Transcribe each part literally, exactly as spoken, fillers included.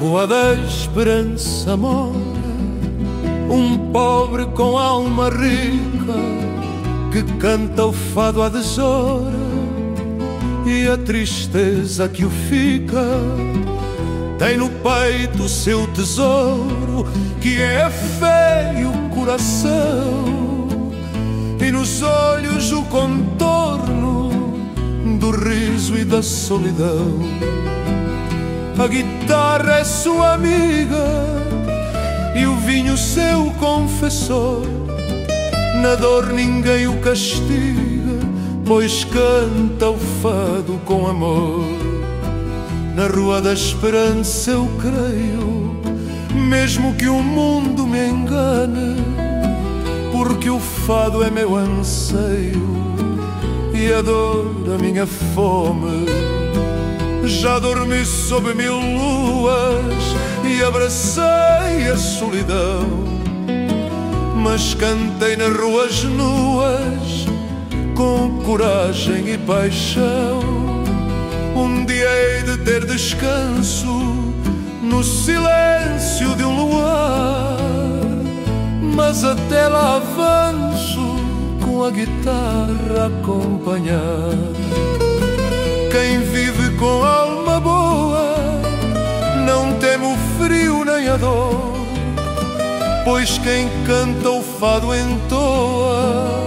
Rua da Esperança mora um pobre com alma rica que canta o fado à desora, e a tristeza que o fica tem no peito o seu tesouro, que é a fé e o coração, e nos olhos o contorno do riso e da solidão. A guitarra é sua amiga e o vinho seu confessor. Na dor ninguém o castiga, pois canta o fado com amor. Na Rua da Esperança eu creio, mesmo que o mundo me engane, porque o fado é meu anseio e a dor a minha fome. Já dormi sob mil luas e abracei a solidão, mas cantei nas ruas nuas com coragem e paixão. Um dia hei de ter descanso no silêncio de um luar, mas até lá avanço com a guitarra a acompanhar. Quem vive com alma boa não teme o frio nem a dor, pois quem canta o fado entoa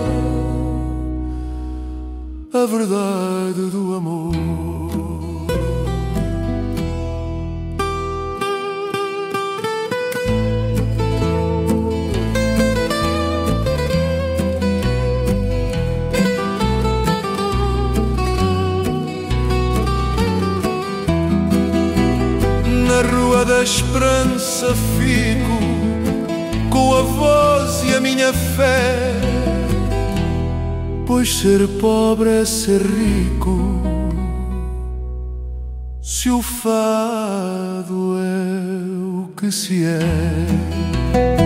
a verdade do amor. Na Rua da Esperança fico com a voz e a minha fé, pois ser pobre é ser rico se o fado é o que se é.